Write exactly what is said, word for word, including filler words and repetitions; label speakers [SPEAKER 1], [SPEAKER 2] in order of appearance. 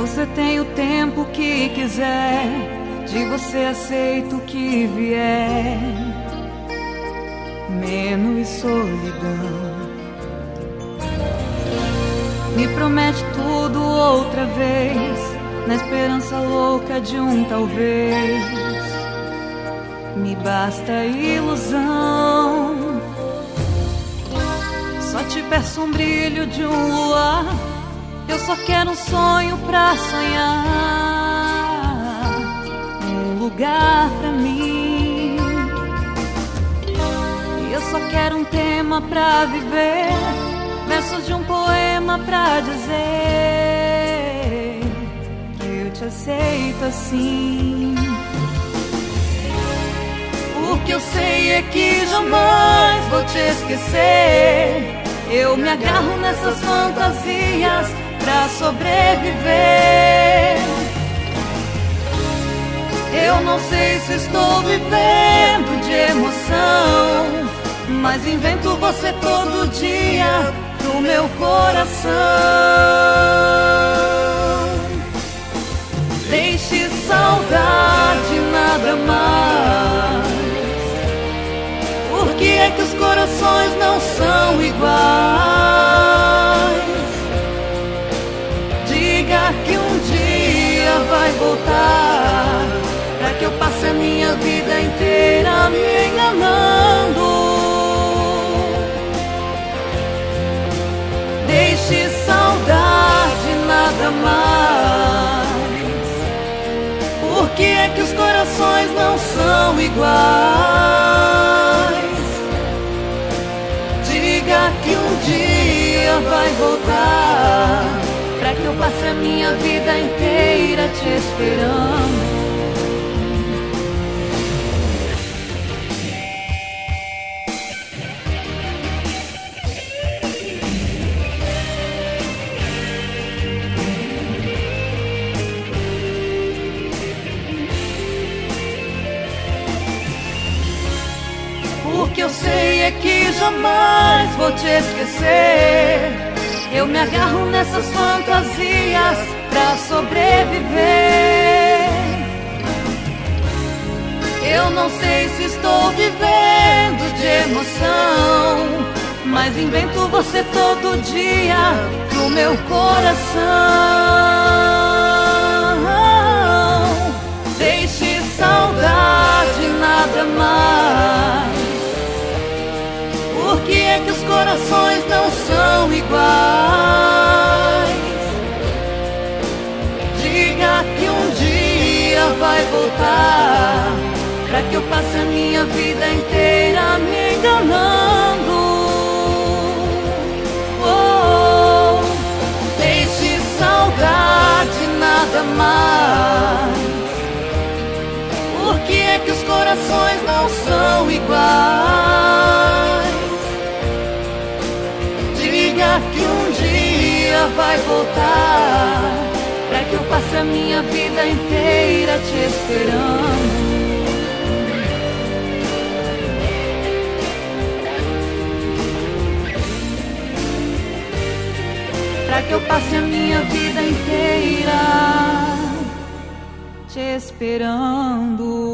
[SPEAKER 1] Você tem o tempo que quiser, de você aceito o que vier, menos solidão. Me promete tudo outra vez, na esperança louca de um talvez. Me basta ilusão. Só te peço um brilho de um luar. Eu só quero um sonho pra sonhar, um lugar pra mim. E eu só quero um tema pra viver, versos de um poema pra dizer que eu te aceito assim. O que eu sei é que jamais vou te esquecer. Eu me agarro nessas fantasias pra sobreviver. Eu não sei se estou vivendo de emoção, mas invento você todo dia no meu coração. Deixe saudade nada mais. Por que é que os corações não são iguais? Diga que um dia vai voltar, pra que eu passe a minha vida inteira me enganando. Deixe saudade nada mais. Por que é que os corações não são iguais? Diga que um dia vai voltar, pra que eu passe a minha vida inteira te esperando. O que eu sei é que jamais vou te esquecer. Eu me agarro nessas fantasias pra sobreviver. Eu não sei se estou vivendo de emoção, mas invento você todo dia no meu coração. Deixe saudade nada mais. Por que é que os corações não são iguais? Diga que um dia vai voltar, pra que eu passe a minha vida inteira me enganando. Oh, deixe saudade nada mais. Por que é que os corações não são iguais? Diga que um dia vai voltar, pra que eu passe a minha vida inteira te esperando. Pra que eu passe a minha vida inteira te esperando.